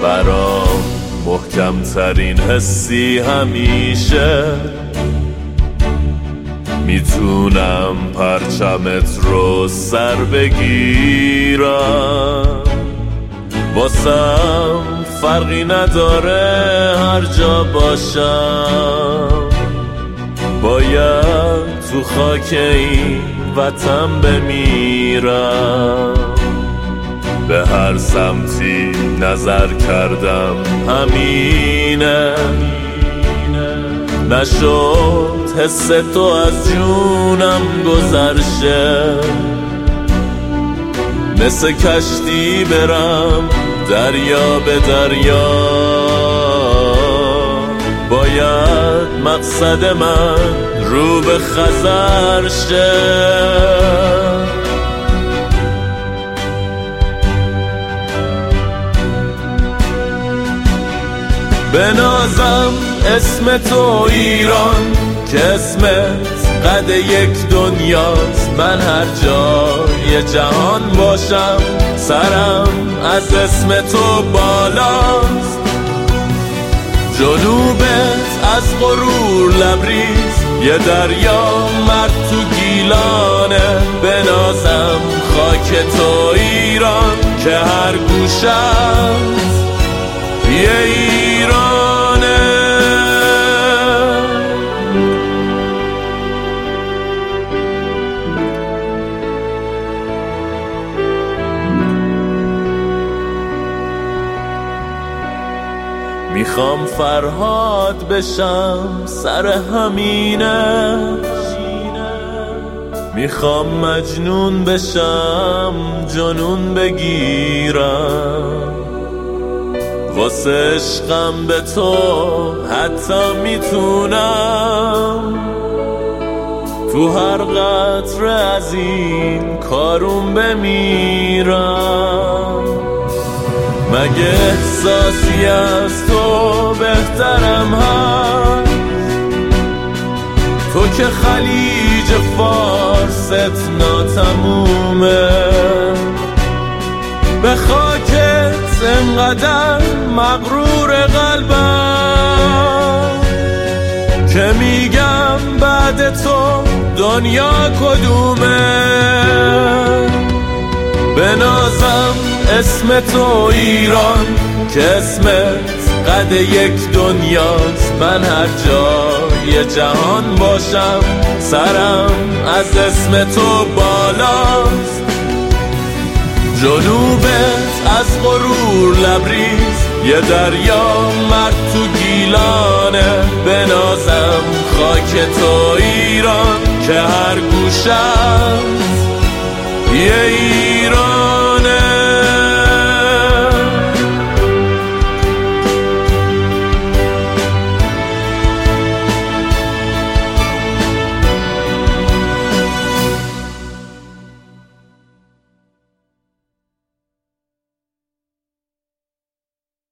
برام محکم ترین حسی همیشه. میتونم پرچمت رو سر بگیرم، واسم فرقی نداره هر جا باشم. باید تو خاک این وطن بمیرم. به هر سمتی نظر کردم همینه، نشد حس تو از جونم گذرشه. مثل کشتی برم دریا به دریا، باید مقصد من رو به خزر شه. بنازم اسم تو ایران که اسمت قد یک دنیاست. من هر جای جهان باشم سرم از اسم تو بالاست. جنوبت از غرور لبریز، یه دریا مرد تو گیلانه. بنازم خاک تو ایران که هر گوشت یه ایرانه. میخوام فرهاد بشم سر همینه، میخوام مجنون بشم جنون بگیرم. واسه عشقم به تو حتی میتونم تو هر قطره از این کارون بمیرم. مگه احساسی از تو بهترم هست؟ تو که خلیج فارست ناتمومه. به خاکت انقدر مغرور قلبم که میگم بعد تو دنیا کدومه. بنازم اسم تو ایران که اسمت قد یک دنیاست. من هر جای جهان باشم سرم از اسم تو بالاست. جنوبت از غرور لبریز، یه دریا مرد تو گیلانه. بنازم خاک تو ایران که هر گوشت یه ایران.